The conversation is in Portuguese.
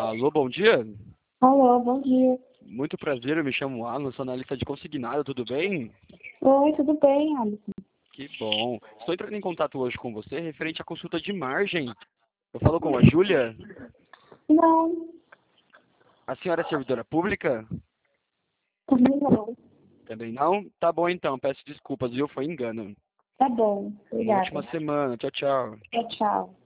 Alô, bom dia. Alô, bom dia. Muito prazer, eu me chamo Alan, sou analista de consignado, tudo bem? Oi, tudo bem, Alisson? Que bom. Estou entrando em contato hoje com você referente à consulta de margem. Eu falo com a Júlia. Não, A senhora é servidora pública? também não. Também não? Tá bom então, peço desculpas, viu? Foi engano. Tá bom, Uma ótima obrigada. semana. Tchau, tchau. Tchau, tchau.